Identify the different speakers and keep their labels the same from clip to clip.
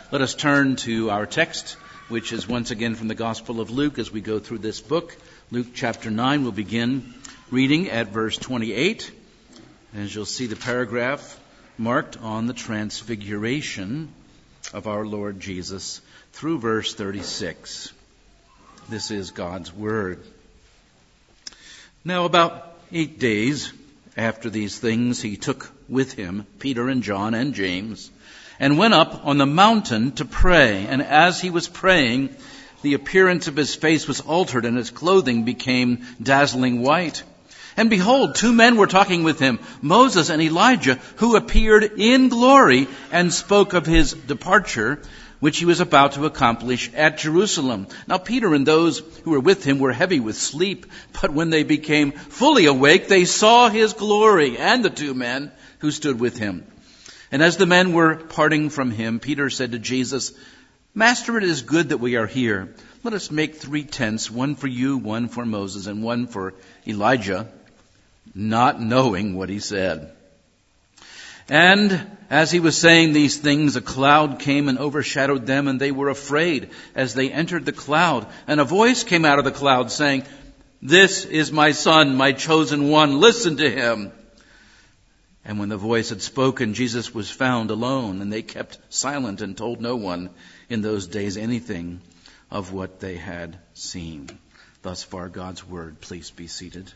Speaker 1: Let us turn to our text, which is once again from the Gospel of Luke as we go through this book. Luke chapter 9, we'll begin reading at verse 28. As you'll see the paragraph marked on the transfiguration of our Lord Jesus through verse 36. This is God's Word. Now about 8 days after these things, he took with him Peter and John and James and went up on the mountain to pray. And as he was praying, the appearance of his face was altered and his clothing became dazzling white. And behold, 2 men were talking with him, Moses and Elijah, who appeared in glory and spoke of his departure, which he was about to accomplish at Jerusalem. Now Peter and those who were with him were heavy with sleep, but when they became fully awake, they saw his glory and the 2 men who stood with him. And as the men were parting from him, Peter said to Jesus, Master, it is good that we are here. Let us make 3 tents, one for you, one for Moses, and one for Elijah, not knowing what he said. And as he was saying these things, a cloud came and overshadowed them, and they were afraid as they entered the cloud. And a voice came out of the cloud saying, This is my son, my chosen one. Listen to him. And when the voice had spoken, Jesus was found alone, and they kept silent and told no one in those days anything of what they had seen. Thus far, God's Word. Please be seated.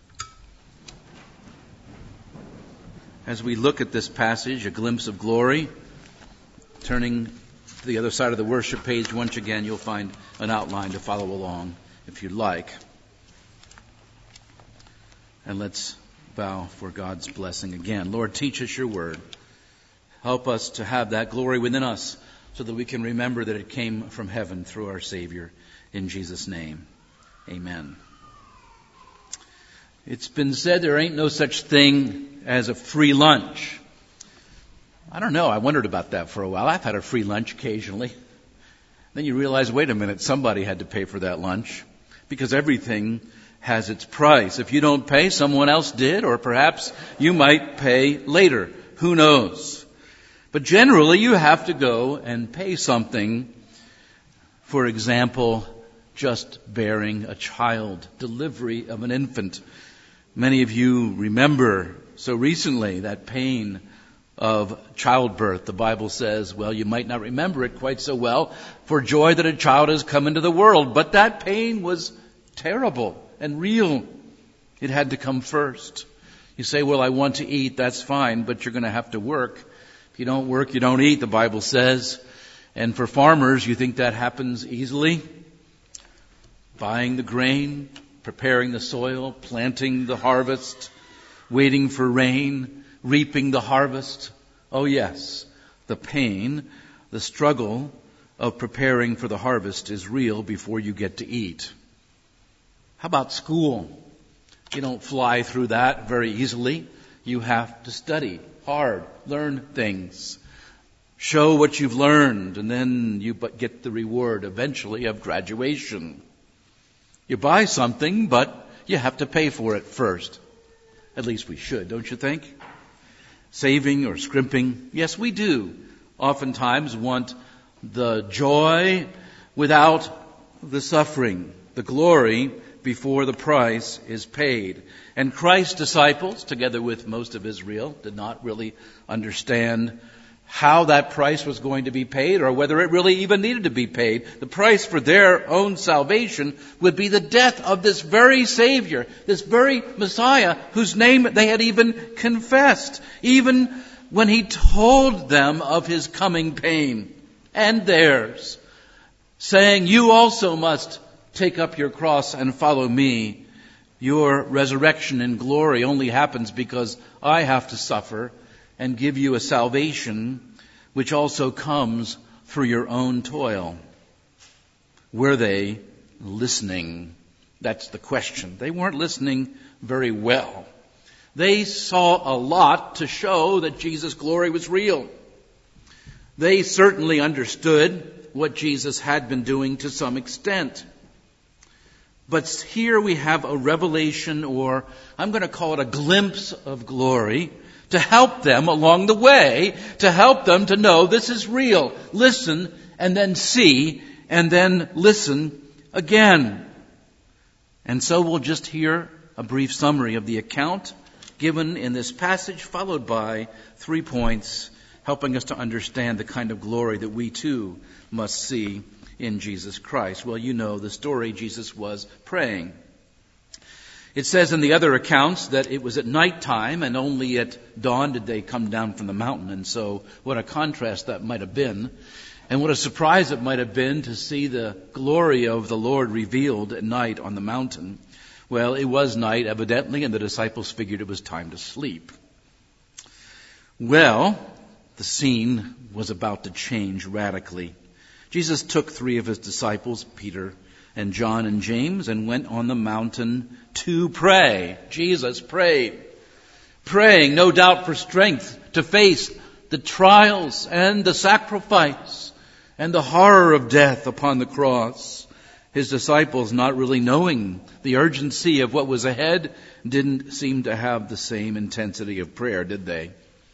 Speaker 1: As we look at this passage, a glimpse of glory, turning to the other side of the worship page once again, you'll find an outline to follow along if you'd like. And let's bow for God's blessing again. Lord, teach us your word. Help us to have that glory within us so that we can remember that it came from heaven through our Savior. In Jesus' name, amen. It's been said there ain't no such thing as a free lunch. I don't know. I wondered about that for a while. I've had a free lunch occasionally. Then you realize, wait a minute, somebody had to pay for that lunch because everything has its price. If you don't pay, someone else did, or perhaps you might pay later. Who knows? But generally, you have to go and pay something. For example, just bearing a child, delivery of an infant. Many of you remember so recently that pain of childbirth. The Bible says, well, you might not remember it quite so well, for joy that a child has come into the world. But that pain was terrible and real. It had to come first. You say, well, I want to eat. That's fine, but you're going to have to work. If you don't work, you don't eat, the Bible says. And for farmers, you think that happens easily? Buying the grain, preparing the soil, planting the harvest, waiting for rain, reaping the harvest. Oh yes, the pain, the struggle of preparing for the harvest is real before you get to eat. How about school? You don't fly through that very easily. You have to study hard, learn things, show what you've learned, and then you get the reward eventually of graduation. You buy something, but you have to pay for it first. At least we should, don't you think? Saving or scrimping. Yes, we do oftentimes want the joy without the suffering, the glory before the price is paid. And Christ's disciples, together with most of Israel, did not really understand how that price was going to be paid or whether it really even needed to be paid. The price for their own salvation would be the death of this very Savior, this very Messiah, whose name they had even confessed, even when he told them of his coming pain and theirs, saying, you also must take up your cross and follow me. Your resurrection in glory only happens because I have to suffer and give you a salvation which also comes through your own toil. Were they listening? That's the question. They weren't listening very well. They saw a lot to show that Jesus' glory was real. They certainly understood what Jesus had been doing to some extent. But here we have a revelation, or I'm going to call it a glimpse of glory, to help them along the way, to help them to know this is real. Listen and then see, and then listen again. And so we'll just hear a brief summary of the account given in this passage, followed by 3 points helping us to understand the kind of glory that we too must see in Jesus Christ. Well, you know the story. Jesus was praying. It says in the other accounts that it was at nighttime and only at dawn did they come down from the mountain. And so what a contrast that might have been. And what a surprise it might have been to see the glory of the Lord revealed at night on the mountain. Well, it was night, evidently, and the disciples figured it was time to sleep. Well, the scene was about to change radically. Jesus took 3 of his disciples, Peter and John and James, and went on the mountain to pray. Jesus prayed. Praying, no doubt, for strength to face the trials and the sacrifice and the horror of death upon the cross. His disciples, not really knowing the urgency of what was ahead, didn't seem to have the same intensity of prayer, did they?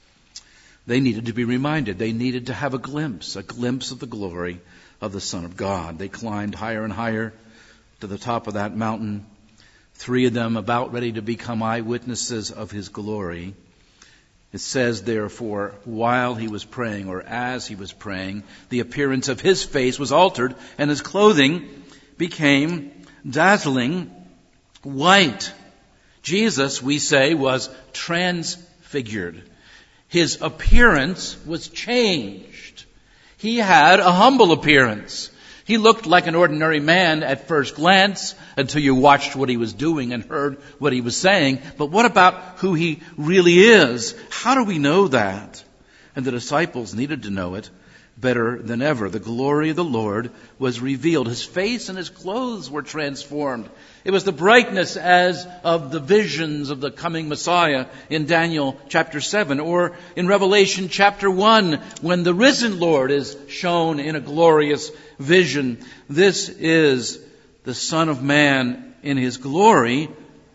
Speaker 1: They needed to be reminded. They needed to have a glimpse of the glory of the Son of God. They climbed higher and higher to the top of that mountain, 3 of them about ready to become eyewitnesses of his glory. It says, therefore, while he was praying, or as he was praying, the appearance of his face was altered, and his clothing became dazzling white. Jesus, we say, was transfigured. His appearance was changed. He had a humble appearance. He looked like an ordinary man at first glance until you watched what he was doing and heard what he was saying. But what about who he really is? How do we know that? And the disciples needed to know it better than ever. The glory of the Lord was revealed. His face and his clothes were transformed. It was the brightness as of the visions of the coming Messiah in Daniel chapter 7, or in Revelation chapter 1, when the risen Lord is shown in a glorious vision. This is the Son of Man in his glory,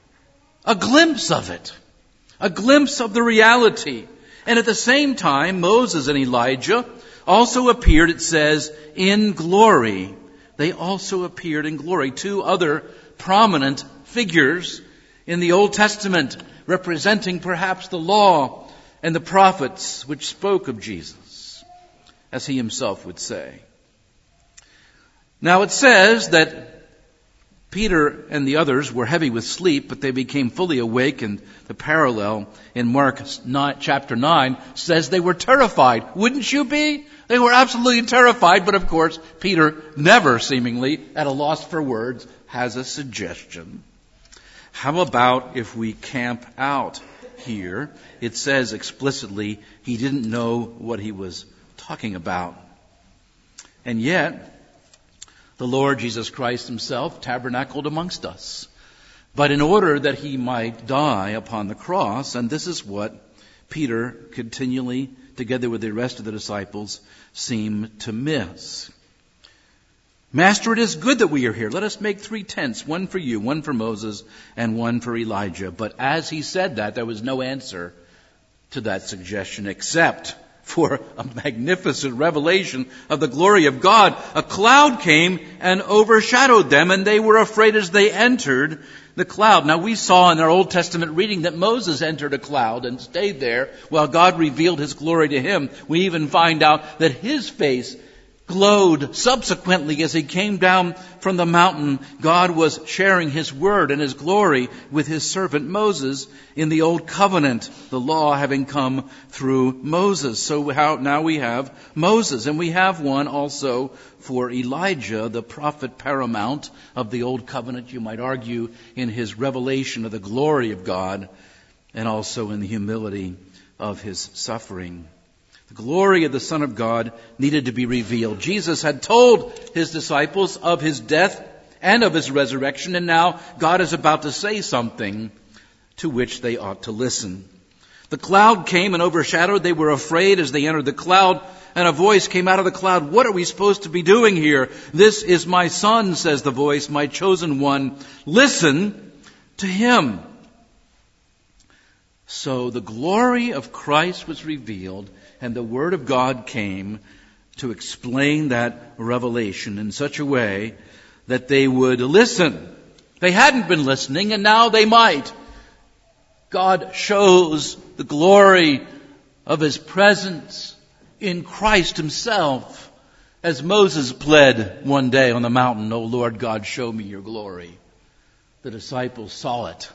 Speaker 1: a glimpse of it, a glimpse of the reality. And at the same time, Moses and Elijah also appeared, it says, in glory. They also appeared in glory. 2 other prominent figures in the Old Testament, representing perhaps the law and the prophets which spoke of Jesus, as he himself would say. Now it says that Peter and the others were heavy with sleep, but they became fully awake, and the parallel in Mark chapter 9 says they were terrified. Wouldn't you be? They were absolutely terrified, but of course, Peter, never seemingly at a loss for words, has a suggestion. How about if we camp out here? It says explicitly he didn't know what he was talking about. And yet, the Lord Jesus Christ himself tabernacled amongst us. But in order that he might die upon the cross, and this is what Peter continually, together with the rest of the disciples, seem to miss. Master, it is good that we are here. Let us make 3 tents, one for you, one for Moses, and one for Elijah. But as he said that, there was no answer to that suggestion except for a magnificent revelation of the glory of God. A cloud came and overshadowed them, and they were afraid as they entered the cloud. Now, we saw in our Old Testament reading that Moses entered a cloud and stayed there while God revealed his glory to him. We even find out that his face glowed subsequently as he came down from the mountain. God was sharing his word and his glory with his servant Moses in the old covenant, the law having come through Moses. So now we have Moses, and we have one also for Elijah, the prophet paramount of the old covenant, you might argue, in his revelation of the glory of God and also in the humility of his suffering. The glory of the Son of God needed to be revealed. Jesus had told his disciples of his death and of his resurrection, and now God is about to say something to which they ought to listen. The cloud came and overshadowed. They were afraid as they entered the cloud, and a voice came out of the cloud. What are we supposed to be doing here? This is my Son, says the voice, my chosen one. Listen to him. So the glory of Christ was revealed, and the Word of God came to explain that revelation in such a way that they would listen. They hadn't been listening, and now they might. God shows the glory of His presence in Christ Himself, as Moses pled one day on the mountain, "O Lord God, show me your glory." The disciples saw it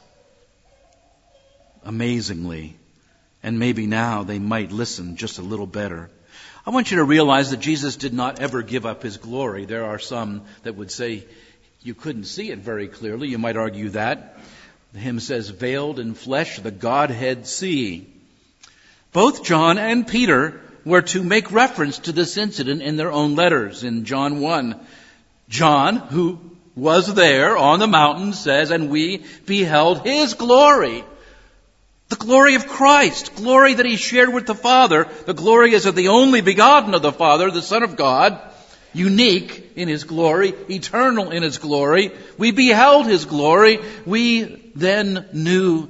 Speaker 1: amazingly, and maybe now they might listen just a little better. I want you to realize that Jesus did not ever give up His glory. There are some that would say you couldn't see it very clearly. You might argue that. The hymn says, "Veiled in flesh, the Godhead see." Both John and Peter were to make reference to this incident in their own letters. In John 1, John, who was there on the mountain, says, "And we beheld His glory." The glory of Christ, glory that He shared with the Father. The glory is of the only begotten of the Father, the Son of God, unique in His glory, eternal in His glory. We beheld His glory. We then knew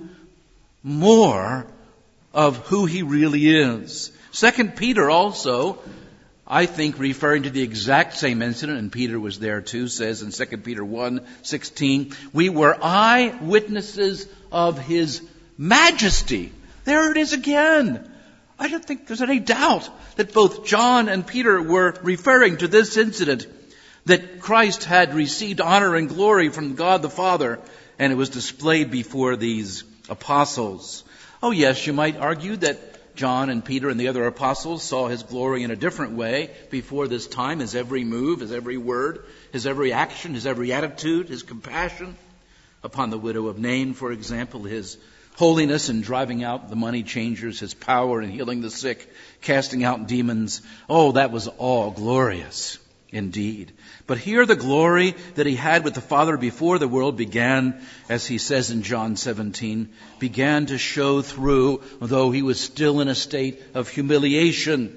Speaker 1: more of who He really is. 2 Peter also, I think referring to the exact same incident, and Peter was there too, says in 2 Peter 1:16, "We were eyewitnesses of His majesty." There it is again. I don't think there's any doubt that both John and Peter were referring to this incident, that Christ had received honor and glory from God the Father, and it was displayed before these apostles. Oh yes, you might argue that John and Peter and the other apostles saw His glory in a different way before this time. His every move, His every word, His every action, His every attitude, His compassion upon the widow of Nain, for example, His holiness in driving out the money changers, His power in healing the sick, casting out demons. Oh, that was all glorious indeed. But here the glory that He had with the Father before the world began, as He says in John 17, began to show through, though He was still in a state of humiliation.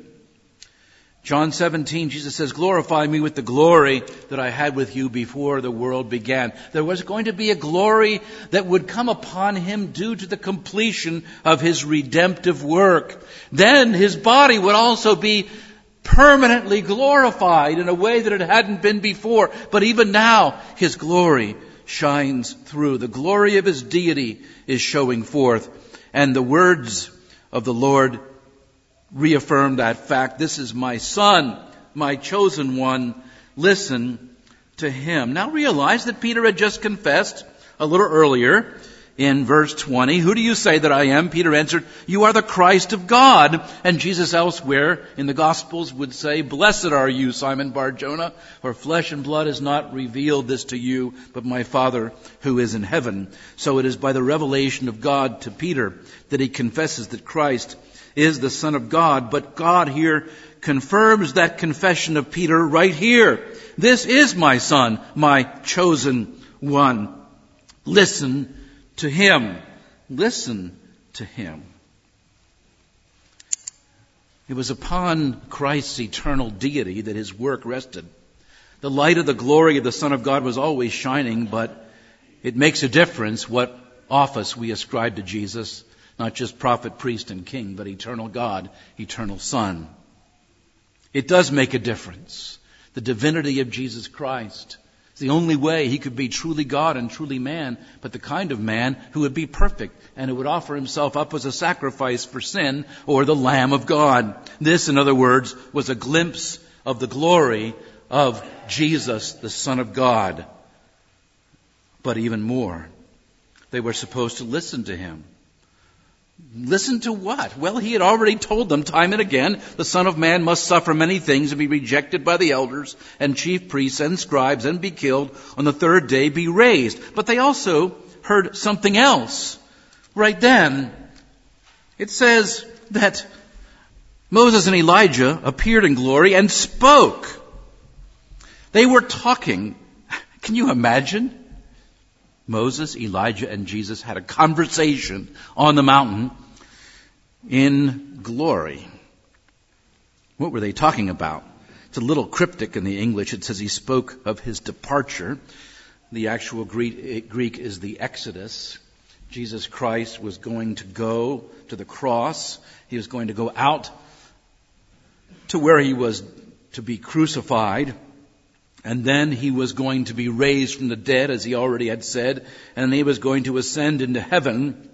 Speaker 1: John 17, Jesus says, "Glorify me with the glory that I had with you before the world began." There was going to be a glory that would come upon Him due to the completion of His redemptive work. Then His body would also be permanently glorified in a way that it hadn't been before. But even now, His glory shines through. The glory of His deity is showing forth. And the words of the Lord reaffirm that fact. "This is my Son, my chosen one. Listen to Him." Now realize that Peter had just confessed a little earlier in verse 20, "Who do you say that I am?" Peter answered, "You are the Christ of God." And Jesus elsewhere in the Gospels would say, "Blessed are you, Simon Bar-Jonah, for flesh and blood has not revealed this to you, but my Father who is in heaven." So it is by the revelation of God to Peter that he confesses that Christ is the Son of God. But God here confirms that confession of Peter right here. "This is my Son, my chosen one. Listen to Him." Listen to Him. It was upon Christ's eternal deity that His work rested. The light of the glory of the Son of God was always shining, but it makes a difference what office we ascribe to Jesus. Not just prophet, priest, and king, but eternal God, eternal Son. It does make a difference. The divinity of Jesus Christ. It's the only way He could be truly God and truly man, but the kind of man who would be perfect and who would offer Himself up as a sacrifice for sin, or the Lamb of God. This, in other words, was a glimpse of the glory of Jesus, the Son of God. But even more, they were supposed to listen to Him. Listen to what? Well, He had already told them time and again, the Son of Man must suffer many things and be rejected by the elders and chief priests and scribes and be killed, on the third day be raised. But they also heard something else. Right then, it says that Moses and Elijah appeared in glory and spoke. They were talking. Can you imagine? Moses, Elijah, and Jesus had a conversation on the mountain in glory. What were they talking about? It's a little cryptic in the English. It says He spoke of His departure. The actual Greek is the Exodus. Jesus Christ was going to go to the cross. He was going to go out to where He was to be crucified, and then he was going to be raised from the dead, as he already had said, and he was going to ascend into heaven.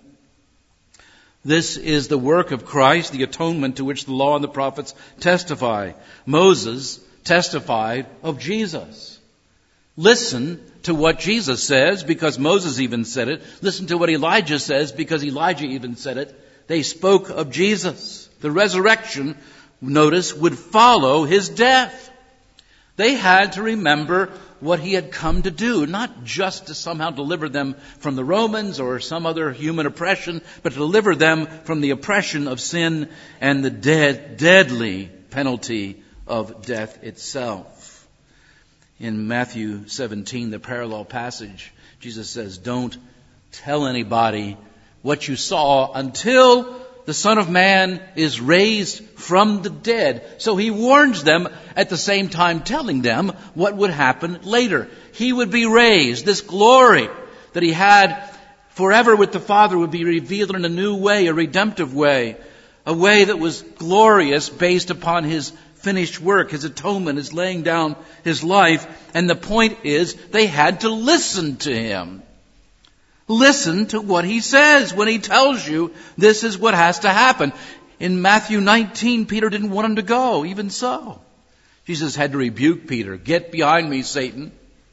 Speaker 1: This is the work of Christ, the atonement to which the law and the prophets testify. Moses testified of Jesus. Listen to what Jesus says, because Moses even said it. Listen to what Elijah says, because Elijah even said it. They spoke of Jesus. The resurrection, notice, would follow his death. They had to remember what he had come to do, not just to somehow deliver them from the Romans or some other human oppression, but to deliver them from the oppression of sin and the deadly penalty of death itself. In Matthew 17, the parallel passage, Jesus says, don't tell anybody what you saw until the Son of Man is raised from the dead. So he warns them at the same time telling them what would happen later. He would be raised. This glory that he had forever with the Father would be revealed in a new way, a redemptive way, a way that was glorious based upon his finished work, his atonement, his laying down his life. And the point is, they had to listen to him. Listen to what he says when he tells you this is what has to happen. In Matthew 19, Peter didn't want him to go. Even so, Jesus had to rebuke Peter. Get behind me, Satan.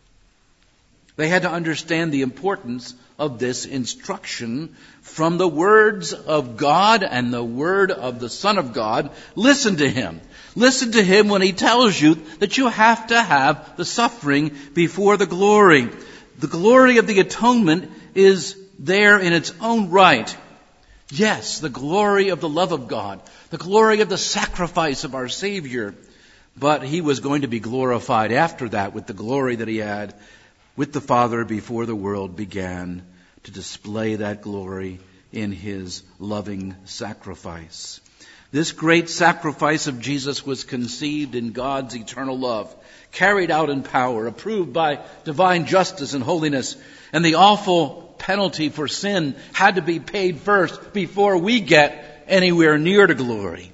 Speaker 1: They had to understand the importance of this instruction from the words of God and the word of the Son of God. Listen to him. Listen to him when he tells you that you have to have the suffering before the glory. The glory of the atonement is there in its own right. Yes, the glory of the love of God, the glory of the sacrifice of our Savior. But he was going to be glorified after that with the glory that he had with the Father before the world began, to display that glory in his loving sacrifice. This great sacrifice of Jesus was conceived in God's eternal love, carried out in power, approved by divine justice and holiness, and the awful penalty for sin had to be paid first before we get anywhere near to glory.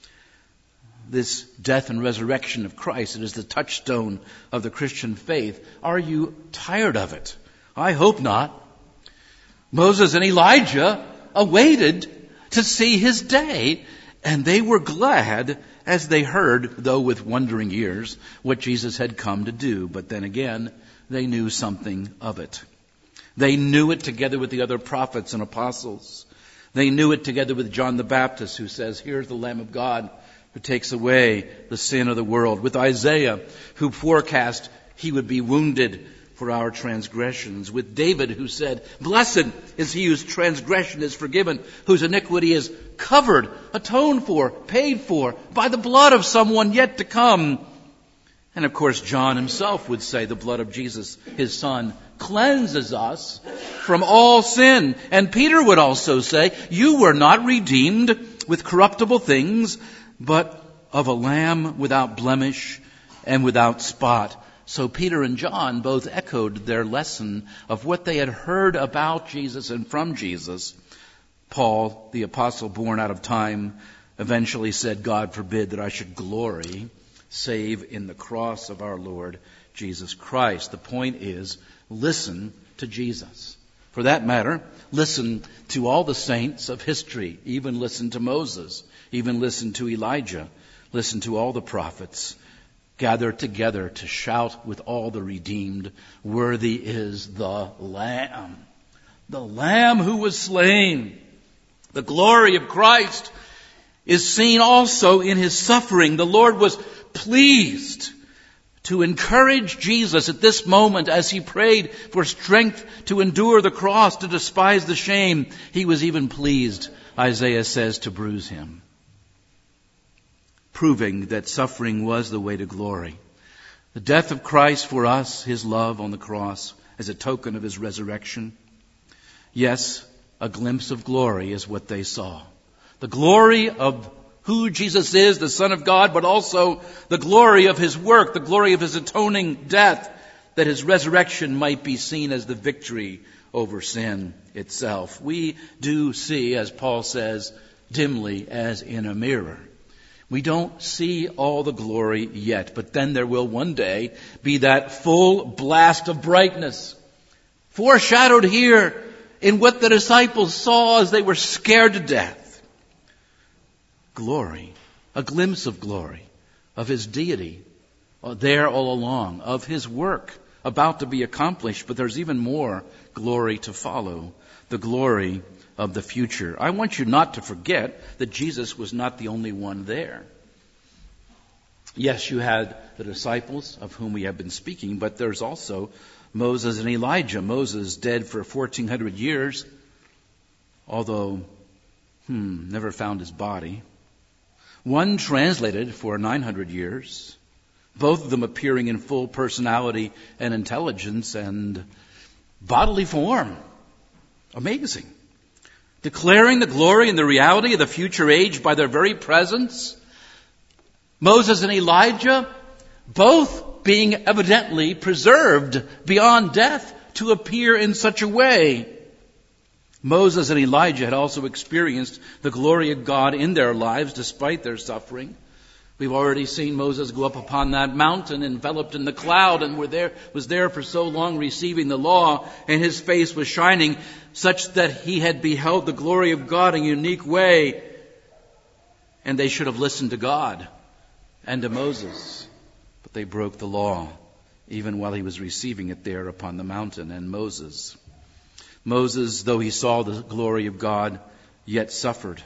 Speaker 1: This death and resurrection of Christ, it is the touchstone of the Christian faith. Are you tired of it? I hope not. Moses and Elijah awaited to see his day, and they were glad as they heard, though with wondering ears, what Jesus had come to do. But then again, they knew something of it. They knew it together with the other prophets and apostles. They knew it together with John the Baptist, who says, here's the Lamb of God who takes away the sin of the world. With Isaiah, who forecast he would be wounded for our transgressions. With David, who said, blessed is he whose transgression is forgiven, whose iniquity is covered, atoned for, paid for by the blood of someone yet to come. And of course, John himself would say the blood of Jesus, his Son, cleanses us from all sin. And Peter would also say, you were not redeemed with corruptible things, but of a lamb without blemish and without spot. So Peter and John both echoed their lesson of what they had heard about Jesus and from Jesus. Paul, the apostle born out of time, eventually said, God forbid that I should glory save in the cross of our Lord Jesus Christ. The point is, listen to Jesus. For that matter, listen to all the saints of history. Even listen to Moses. Even listen to Elijah. Listen to all the prophets. Gather together to shout with all the redeemed, worthy is the Lamb who was slain. The glory of Christ is seen also in his suffering. The Lord was pleased to encourage Jesus at this moment as he prayed for strength to endure the cross, to despise the shame. He was even pleased, Isaiah says, to bruise him, proving that suffering was the way to glory. The death of Christ for us, his love on the cross as a token of his resurrection. Yes, a glimpse of glory is what they saw. The glory of who Jesus is, the Son of God, but also the glory of his work, the glory of his atoning death, that his resurrection might be seen as the victory over sin itself. We do see, as Paul says, dimly as in a mirror. We don't see all the glory yet, but then there will one day be that full blast of brightness, foreshadowed here in what the disciples saw as they were scared to death. Glory, a glimpse of glory, of His deity, there all along, of His work about to be accomplished, but there's even more glory to follow, the glory of the future. I want you not to forget that Jesus was not the only one there. Yes, you had the disciples of whom we have been speaking, but there's also Moses and Elijah. Moses dead for 1,400 years, although never found his body. One translated for 900 years, both of them appearing in full personality and intelligence and bodily form. Amazing. Declaring the glory and the reality of the future age by their very presence. Moses and Elijah, both being evidently preserved beyond death to appear in such a way. Moses and Elijah had also experienced the glory of God in their lives despite their suffering. We've already seen Moses go up upon that mountain enveloped in the cloud and was there for so long receiving the law, and his face was shining such that he had beheld the glory of God in a unique way. And they should have listened to God and to Moses. But they broke the law even while he was receiving it there upon the mountain. And Moses, though he saw the glory of God, yet suffered.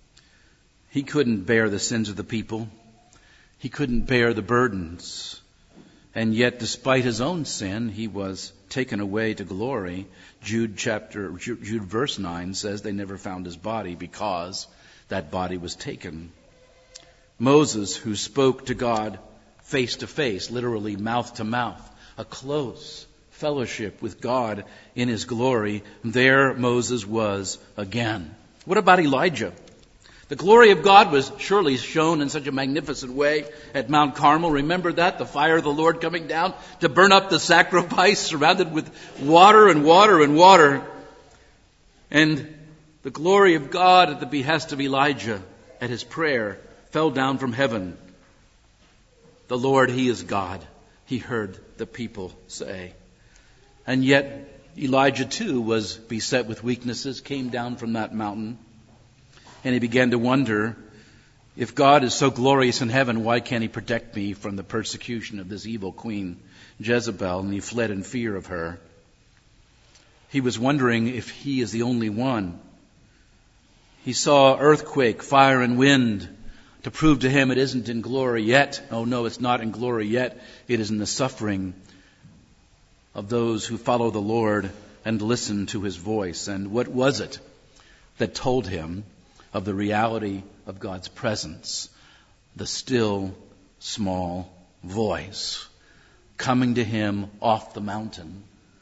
Speaker 1: He couldn't bear the sins of the people. He couldn't bear the burdens. And yet, despite his own sin, he was taken away to glory. Jude verse 9 says they never found his body because that body was taken. Moses, who spoke to God face to face, literally mouth to mouth, a close fellowship with God in His glory, there Moses was again. What about Elijah? The glory of God was surely shown in such a magnificent way at Mount Carmel. Remember that? The fire of the Lord coming down to burn up the sacrifice, surrounded with water and water and water. And the glory of God at the behest of Elijah at his prayer fell down from heaven. The Lord, He is God, He heard the people say. And yet Elijah too was beset with weaknesses, came down from that mountain. And he began to wonder, if God is so glorious in heaven, why can't He protect me from the persecution of this evil queen, Jezebel? And he fled in fear of her. He was wondering if he is the only one. He saw earthquake, fire, and wind to prove to him it isn't in glory yet. Oh no, it's not in glory yet. It is in the suffering of those who follow the Lord and listen to His voice. And what was it that told him of the reality of God's presence? The still, small voice coming to him off the mountain.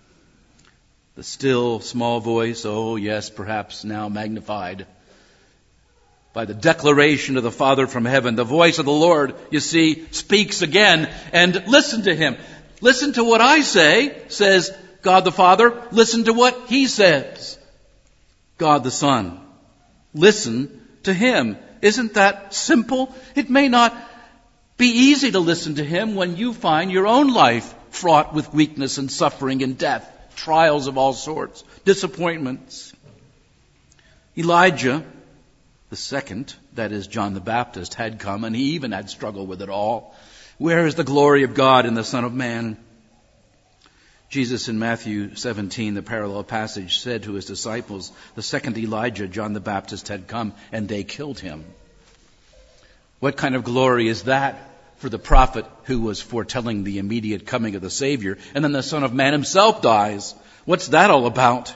Speaker 1: The still, small voice, oh yes, perhaps now magnified by the declaration of the Father from heaven. The voice of the Lord, you see, speaks again. And listen to Him. Listen to what I say, says God the Father. Listen to what He says, God the Son. Listen to Him. Isn't that simple? It may not be easy to listen to Him when you find your own life fraught with weakness and suffering and death, trials of all sorts, disappointments. Elijah, the second, that is John the Baptist, had come, and he even had struggled with it all. Where is the glory of God in the Son of Man? Jesus in Matthew 17, the parallel passage, said to His disciples, the second Elijah, John the Baptist, had come, and they killed him. What kind of glory is that for the prophet who was foretelling the immediate coming of the Savior, and then the Son of Man Himself dies? What's that all about?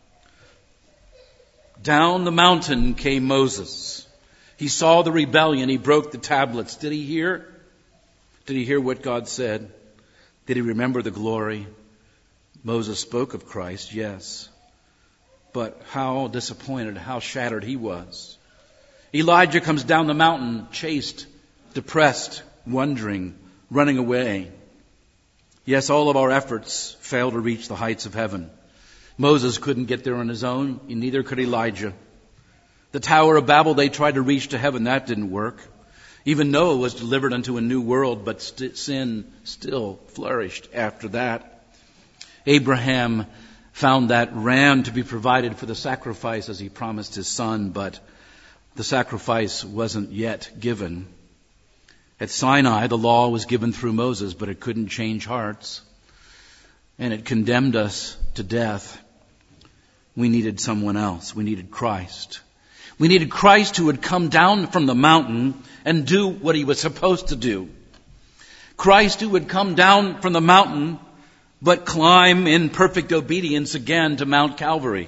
Speaker 1: Down the mountain came Moses. He saw the rebellion. He broke the tablets. Did he hear? Did he hear what God said? Did he remember the glory? Moses spoke of Christ, yes. But how disappointed, how shattered he was. Elijah comes down the mountain, chased, depressed, wondering, running away. Yes, all of our efforts fail to reach the heights of heaven. Moses couldn't get there on his own, and neither could Elijah. The Tower of Babel, they tried to reach to heaven. That didn't work. Even Noah was delivered unto a new world, but sin still flourished after that. Abraham found that ram to be provided for the sacrifice as he promised his son, but the sacrifice wasn't yet given. At Sinai, the law was given through Moses, but it couldn't change hearts, and it condemned us to death. We needed someone else. We needed Christ. We needed Christ who would come down from the mountain and do what he was supposed to do. Christ who would come down from the mountain but climb in perfect obedience again to Mount Calvary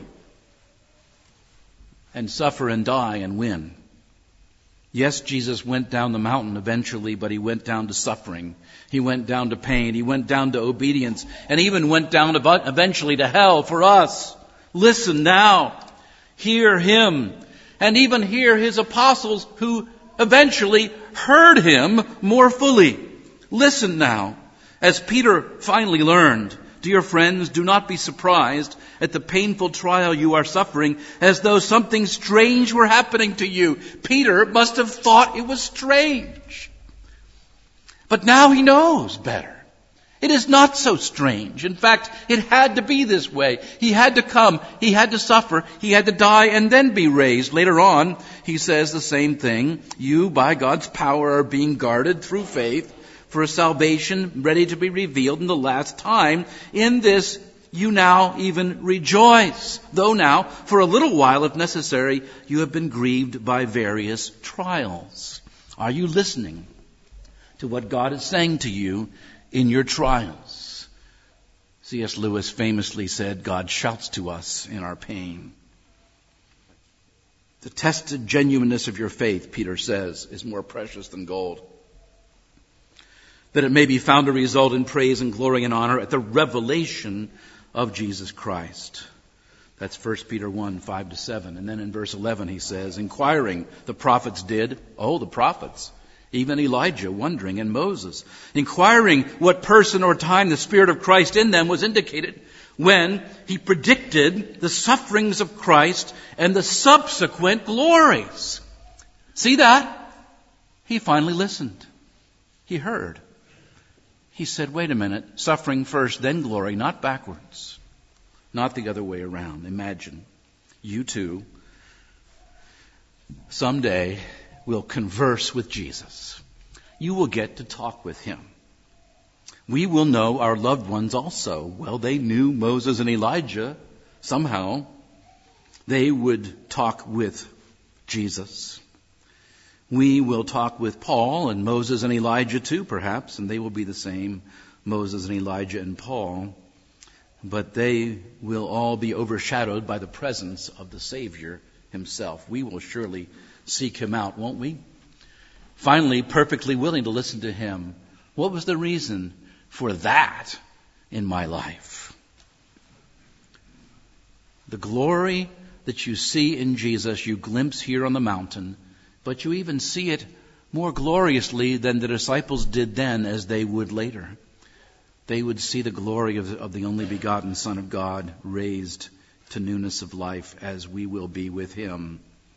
Speaker 1: and suffer and die and win. Yes, Jesus went down the mountain eventually, but he went down to suffering. He went down to pain. He went down to obedience, and even went down eventually to hell for us. Listen now. Hear him. And even hear his apostles who eventually heard him more fully. Listen now. As Peter finally learned, dear friends, do not be surprised at the painful trial you are suffering as though something strange were happening to you. Peter must have thought it was strange. But now he knows better. It is not so strange. In fact, it had to be this way. He had to come, he had to suffer, he had to die and then be raised. Later on, he says the same thing. You, by God's power, are being guarded through faith for a salvation ready to be revealed in the last time. In this you now even rejoice, though now, for a little while, if necessary, you have been grieved by various trials. Are you listening to what God is saying to you in your trials? C.S. Lewis famously said, God shouts to us in our pain. The tested genuineness of your faith, Peter says, is more precious than gold, that it may be found to result in praise and glory and honor at the revelation of Jesus Christ. That's 1 Peter 1, 5-7. And then in verse 11 he says, inquiring, the prophets did. Oh, the prophets. Even Elijah wondering, and Moses. Inquiring what person or time the Spirit of Christ in them was indicated when he predicted the sufferings of Christ and the subsequent glories. See that? He finally listened. He heard. He said, wait a minute, suffering first, then glory, not backwards. Not the other way around. Imagine you too someday will converse with Jesus. You will get to talk with him. We will know our loved ones also. Well, they knew Moses and Elijah. Somehow they would talk with Jesus. We will talk with Paul and Moses and Elijah too, perhaps, and they will be the same, Moses and Elijah and Paul. But they will all be overshadowed by the presence of the Savior himself. We will surely seek him out, won't we? Finally, perfectly willing to listen to him. What was the reason for that in my life? The glory that you see in Jesus, you glimpse here on the mountain, but you even see it more gloriously than the disciples did then as they would later. They would see the glory of the only begotten Son of God raised to newness of life as we will be with him.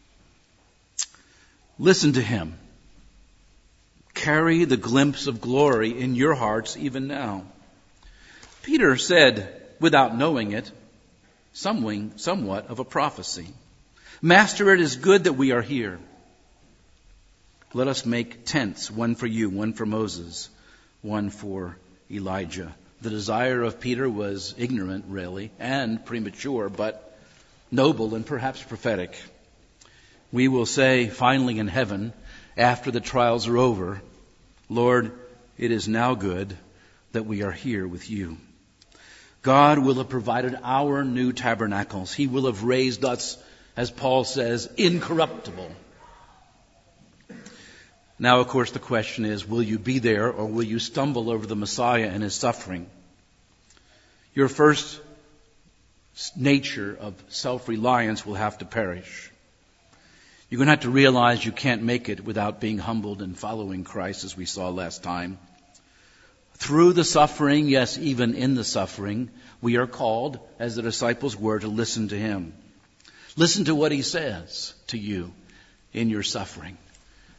Speaker 1: Listen to him. Carry the glimpse of glory in your hearts even now. Peter said, without knowing it, somewhat of a prophecy. Master, it is good that we are here. Let us make tents, one for you, one for Moses, one for Elijah. The desire of Peter was ignorant, really, and premature, but noble and perhaps prophetic. We will say finally in heaven, after the trials are over, Lord, it is now good that we are here with you. God will have provided our new tabernacles. He will have raised us, as Paul says, incorruptible. Now, of course, the question is, will you be there or will you stumble over the Messiah and his suffering? Your first nature of self-reliance will have to perish. You're going to have to realize you can't make it without being humbled and following Christ, as we saw last time. Through the suffering, yes, even in the suffering, we are called, as the disciples were, to listen to him. Listen to what he says to you in your suffering.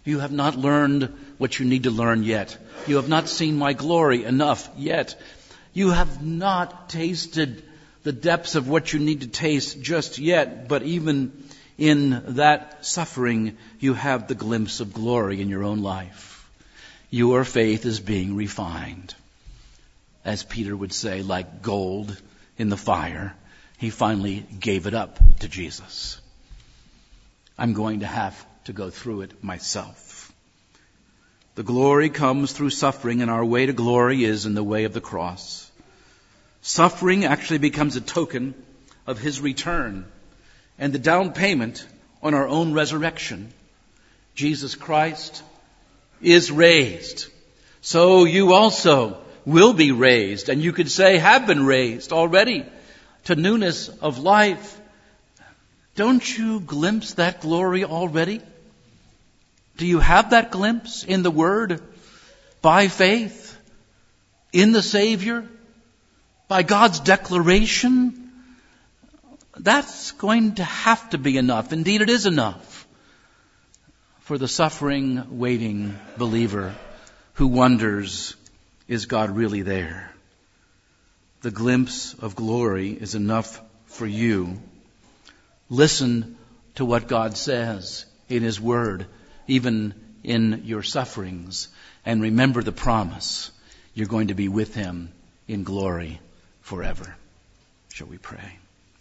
Speaker 1: You have not learned what you need to learn yet. You have not seen my glory enough yet. You have not tasted the depths of what you need to taste just yet, but even in that suffering, you have the glimpse of glory in your own life. Your faith is being refined. As Peter would say, like gold in the fire, he finally gave it up to Jesus. I'm going to have to go through it myself. The glory comes through suffering, and our way to glory is in the way of the cross. Suffering actually becomes a token of his return and the down payment on our own resurrection. Jesus Christ is raised. So you also will be raised, and you could say have been raised already to newness of life. Don't you glimpse that glory already? Do you have that glimpse in the Word? By faith? In the Savior? By God's declaration? That's going to have to be enough. Indeed, it is enough for the suffering, waiting believer who wonders, is God really there? The glimpse of glory is enough for you. Listen to what God says in His Word, even in your sufferings, and remember the promise. You're going to be with Him in glory forever. Shall we pray?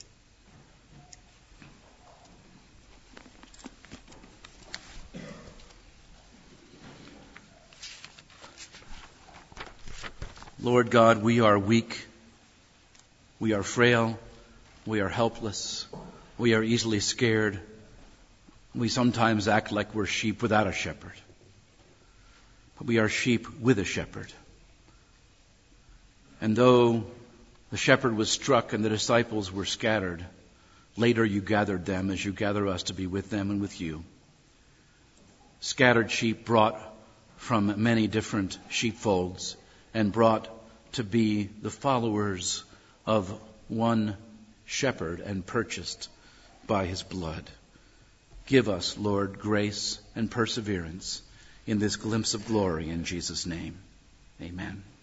Speaker 1: Lord God, we are weak, we are frail, we are helpless, we are easily scared. We sometimes act like we're sheep without a shepherd. But we are sheep with a shepherd. And though the shepherd was struck and the disciples were scattered, later you gathered them as you gather us to be with them and with you. Scattered sheep brought from many different sheepfolds and brought to be the followers of one shepherd and purchased by His blood. Give us, Lord, grace and perseverance in this glimpse of glory in Jesus' name. Amen.